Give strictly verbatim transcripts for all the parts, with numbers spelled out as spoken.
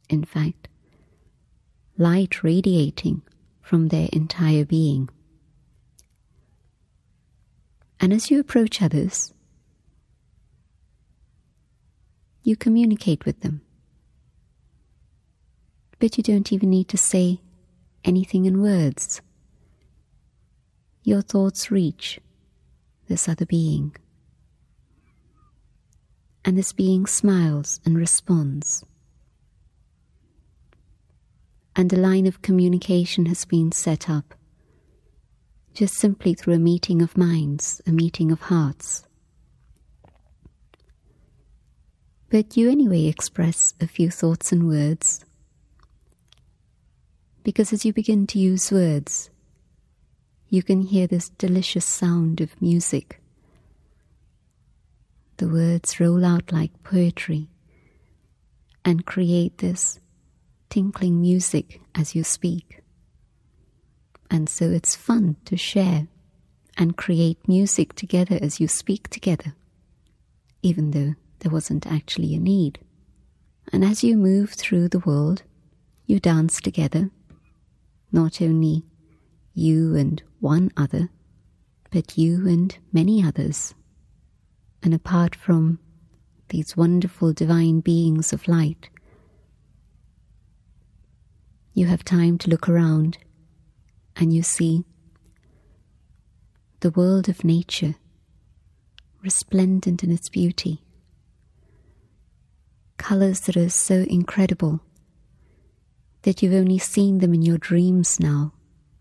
in fact, light radiating from their entire being. And as you approach others, you communicate with them. But you don't even need to say anything in words. Your thoughts reach this other being. And this being smiles and responds. And a line of communication has been set up, just simply through a meeting of minds, a meeting of hearts. But you anyway express a few thoughts and words, because as you begin to use words, you can hear this delicious sound of music. The words roll out like poetry and create this tinkling music as you speak. And so it's fun to share and create music together as you speak together, even though there wasn't actually a need. And as you move through the world, you dance together, not only you and one other, but you and many others. And apart from these wonderful divine beings of light, you have time to look around and you see the world of nature, resplendent in its beauty. Colors that are so incredible that you've only seen them in your dreams now,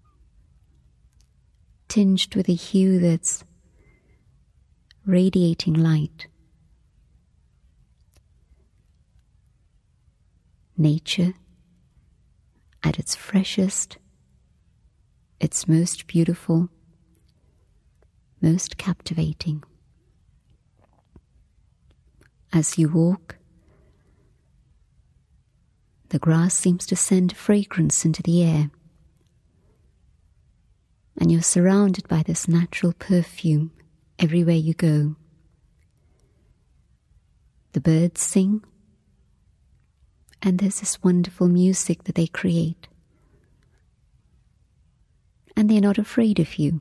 tinged with a hue that's radiating light. Nature at its freshest, its most beautiful, most captivating. As you walk, the grass seems to send fragrance into the air, and you're surrounded by this natural perfume everywhere you go. The birds sing, and there's this wonderful music that they create. And they're not afraid of you.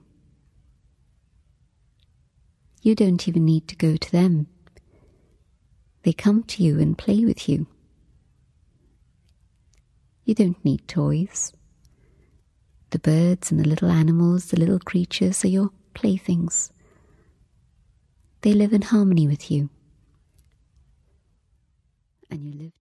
You don't even need to go to them. They come to you and play with you. You don't need toys. The birds and the little animals, the little creatures are your playthings. They live in harmony with you. And you live